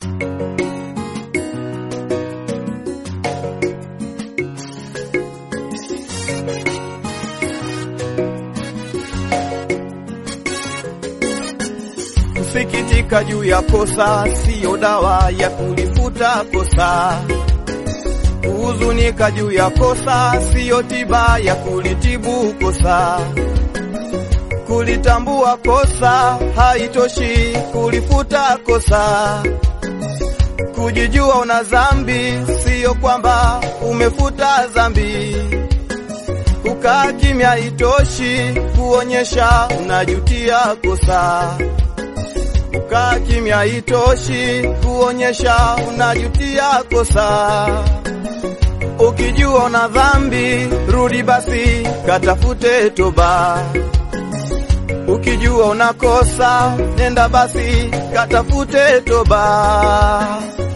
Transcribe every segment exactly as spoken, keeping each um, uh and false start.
Kusikitika juu ya kosa siyo dawa ya kulifuta kosa. Kuhuzunika juu ya kosa siyo tiba ya kulitibu kosa. Kulitambua kosa haitoshi kulifuta kosa. Kujijua una dhambi siyo kwamba umefuta dhambi. Kukaa kimya haitoshi kuonyesha unajutia kosa. Kukaa kimya haitoshi kuonyesha unajutia kosa. Ukijua una dhambi, rudi basi katafute toba. Ukijua unakosa, nenda basi katafute toba.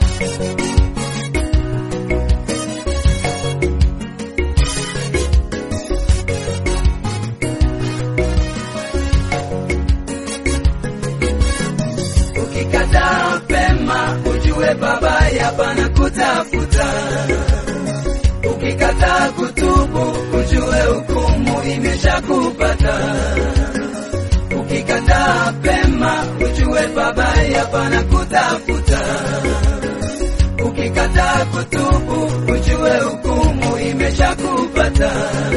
Ukikataa pema, ujue babaya pana kutafuta. Ukikataa kutubu, ujue hukumu imeshakupata. Ukikataa pema, ujue babaya pana kutafuta. Ukikataa kutubu, ujue hukumu imeshakupata.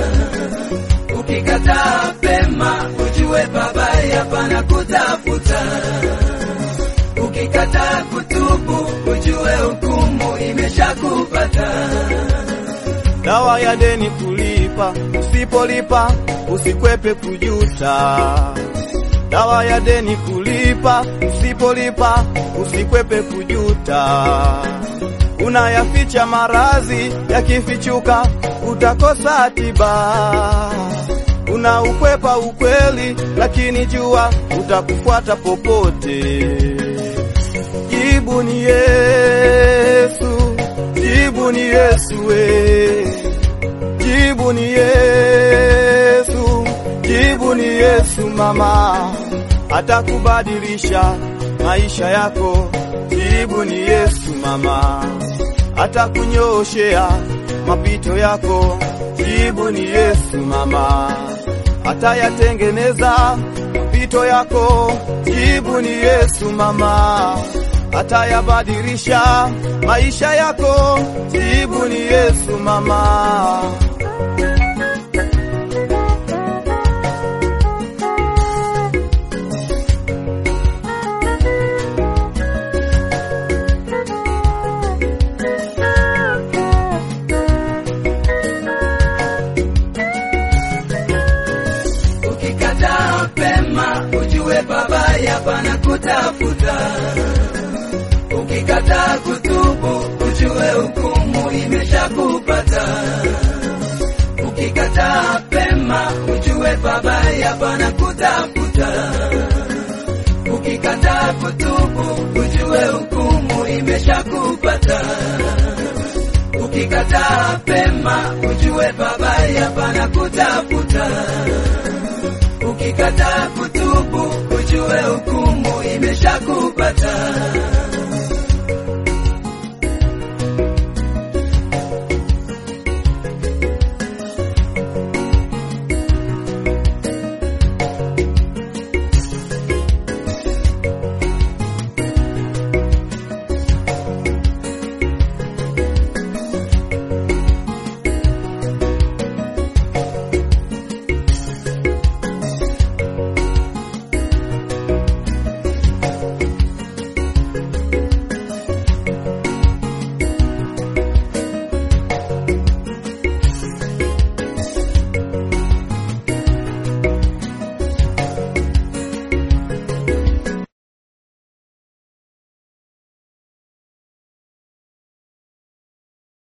Ukikataa pema, ujue babaya pana kutafuta. Ukikataa kutubu, ujue hukumu imeshakupata. Dawa ya deni kulipa, usipolipa usikwepe kujuta. Dawa ya deni kulipa, usipolipa usikwepe kujuta. Unayaficha maradhi, yakifichuka utakosa tiba. Unaukwepa ukweli, lakini jua utakufuata popote. Jibu ni Yesu, jibu ni Yesu we. Jibu ni Yesu, jibu ni Yesu mama. Atakubadilisha maisha yako. Jibu ni Yesu mama. Atakunyooshea mapito yako. Jibu ni Yesu mama. Atayatengeneza mapito yako. Jibu ni Yesu mama. Atayabadilisha maisha yako. Jibu ni Yesu mama. Ukikataa pema, ujue babaya pana kutafuta. Ukikataa kutubu, ujue hukumu imeshakupata. Ukikataa pema, ujue babaya pana kutafuta. Ukikataa kutubu, ujue hukumu imeshakupata. Ukikataa pema, ujue babaya pana kutafuta. Ukikataa kutubu, ujue hukumu imeshakupata.